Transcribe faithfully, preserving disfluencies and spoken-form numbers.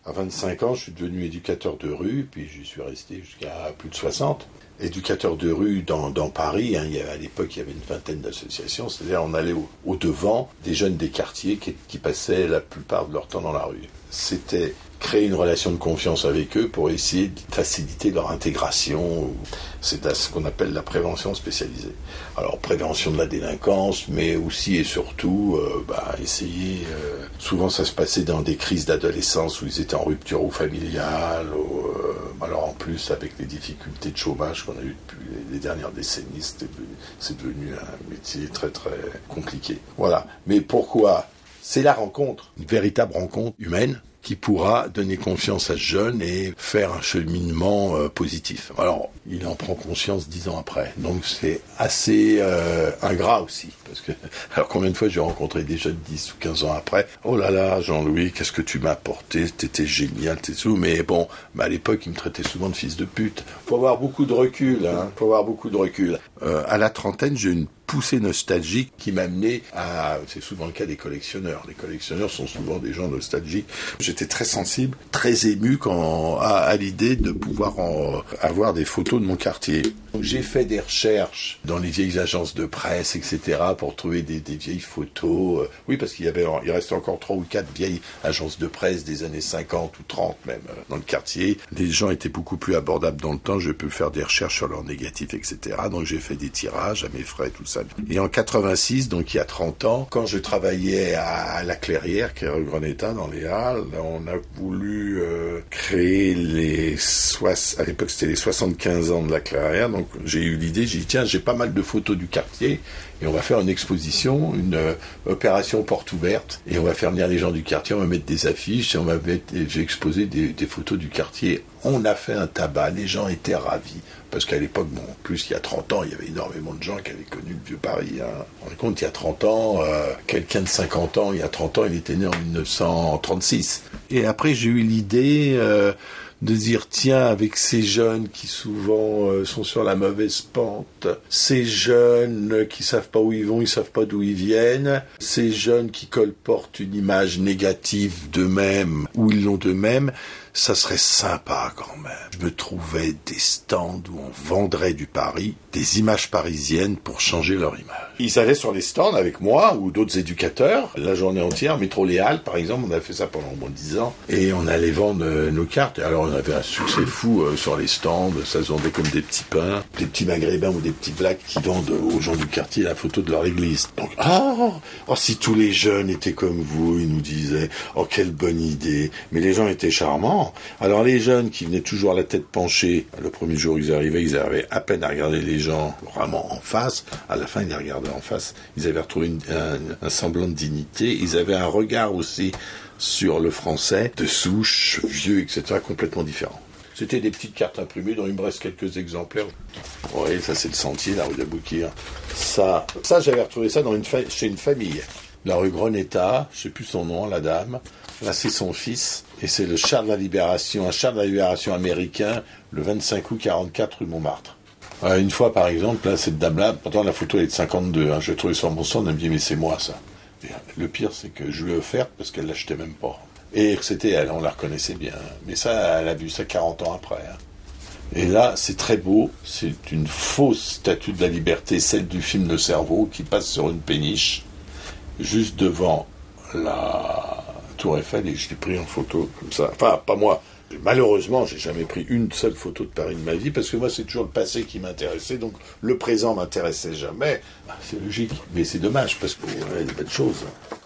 À vingt-cinq ans, je suis devenu éducateur de rue, puis j'y suis resté jusqu'à plus de soixante. Éducateur de rue dans, dans Paris, hein, il y avait, à l'époque il y avait une vingtaine d'associations, c'est-à-dire on allait au, au devant des jeunes des quartiers qui, qui passaient la plupart de leur temps dans la rue. C'était créer une relation de confiance avec eux pour essayer de faciliter leur intégration. C'est à ce qu'on appelle la prévention spécialisée. Alors prévention de la délinquance, mais aussi et surtout euh, bah, essayer, euh, souvent ça se passait dans des crises d'adolescence où ils étaient en rupture ou familiale, ou, euh, alors en plus avec les difficultés de chômage qu'on a eu depuis les dernières décennies, c'était devenu, c'est devenu un métier très très compliqué. Voilà. Mais pourquoi ? C'est la rencontre, une véritable rencontre humaine qui pourra donner confiance à ce jeune et faire un cheminement euh, positif. Alors, il en prend conscience dix ans après. Donc, c'est assez euh, ingrat aussi. Parce que, alors, combien de fois j'ai rencontré des jeunes dix ou quinze ans après ? Oh là là, Jean-Louis, qu'est-ce que tu m'as apporté ? T'étais génial, t'es tout. Mais bon, bah, à l'époque, il me traitait souvent de fils de pute. Faut avoir beaucoup de recul, hein. Faut avoir beaucoup de recul. Euh, à la trentaine, j'ai une poussée nostalgique qui m'a amené à... C'est souvent le cas des collectionneurs. Les collectionneurs sont souvent des gens nostalgiques. J'étais très sensible, très ému quand, à, à l'idée de pouvoir en, avoir des photos de mon quartier. Donc, j'ai fait des recherches dans les vieilles agences de presse, et cetera, pour trouver des, des vieilles photos. Oui, parce qu'il y avait, il restait encore trois ou quatre vieilles agences de presse des années cinquante ou trente même dans le quartier. Les gens étaient beaucoup plus abordables dans le temps. Je peux faire des recherches sur leurs négatifs, et cetera. Donc j'ai fait des tirages à mes frais, tout ça. Et en quatre-vingt-six, donc il y a trente ans, quand je travaillais à La Clairière, qui est rue Greneta, dans les Halles, on a voulu euh, créer les... Soix... À l'époque, c'était les soixante-quinze ans de La Clairière. Donc j'ai eu l'idée, j'ai dit, tiens, j'ai pas mal de photos du quartier, et on va faire une exposition, une euh, opération porte ouverte, et on va faire venir les gens du quartier, on va mettre des affiches, et on va mettre, et j'ai exposé des, des photos du quartier. On a fait un tabac, les gens étaient ravis. Parce qu'à l'époque, bon, en plus, il y a trente ans, il y avait énormément de gens qui avaient connu le vieux Paris. Hein. On se compte, il y a trente ans, euh, quelqu'un de cinquante ans, il y a trente ans, il était né en dix-neuf cent trente-six. Et après, j'ai eu l'idée euh, de dire, tiens, avec ces jeunes qui souvent euh, sont sur la mauvaise pente, ces jeunes qui savent pas où ils vont, ils savent pas d'où ils viennent, ces jeunes qui colportent une image négative d'eux-mêmes, ou ils l'ont d'eux-mêmes, ça serait sympa quand même. Je me trouvais des stands où on vendrait du Paris, des images parisiennes pour changer leur image. Ils allaient sur les stands avec moi ou d'autres éducateurs, la journée entière. Métro Les Halles, par exemple, on a fait ça pendant au moins dix ans. Et on allait vendre euh, nos cartes. Et alors on avait un succès fou euh, sur les stands. Ça se vendait comme des petits pains, des petits maghrébins ou des petits blacks qui vendent aux gens du quartier la photo de leur église. Donc, ah, oh, si tous les jeunes étaient comme vous, ils nous disaient, oh, quelle bonne idée. Mais les gens étaient charmants. Alors les jeunes qui venaient toujours la tête penchée, le premier jour où ils arrivaient, ils arrivaient à peine à regarder les gens vraiment en face. À la fin, ils les regardaient en face. Ils avaient retrouvé une, un, un semblant de dignité. Ils avaient un regard aussi sur le français, de souche, vieux, et cetera, complètement différent. C'était des petites cartes imprimées dont il me reste quelques exemplaires. Oui, ça c'est le Sentier, la rue d'Aboukir. Ça, ça j'avais retrouvé ça dans une fa- chez une famille. La rue Greneta, je sais plus son nom, la dame. Là, c'est son fils, et c'est le char de la Libération, un char de la Libération américain, le vingt-cinq août quarante-quatre rue Montmartre. Euh, une fois, par exemple, là, cette dame-là, pourtant la photo elle est de cinquante-deux, hein, je l'ai trouvée sur mon stand, elle me dit, mais c'est moi, ça. Et le pire, c'est que je lui ai offert parce qu'elle l'achetait même pas. Et c'était elle, on la reconnaissait bien. Mais ça, elle a vu ça quarante ans après. Hein. Et là, c'est très beau, c'est une fausse statue de la liberté, celle du film Le Cerveau, qui passe sur une péniche, juste devant la Tour Eiffel, et je l'ai pris en photo comme ça. Enfin, pas moi. Malheureusement, j'ai jamais pris une seule photo de Paris de ma vie, parce que moi, c'est toujours le passé qui m'intéressait, donc le présent m'intéressait jamais. C'est logique, mais c'est dommage, parce qu'il y a des belles choses.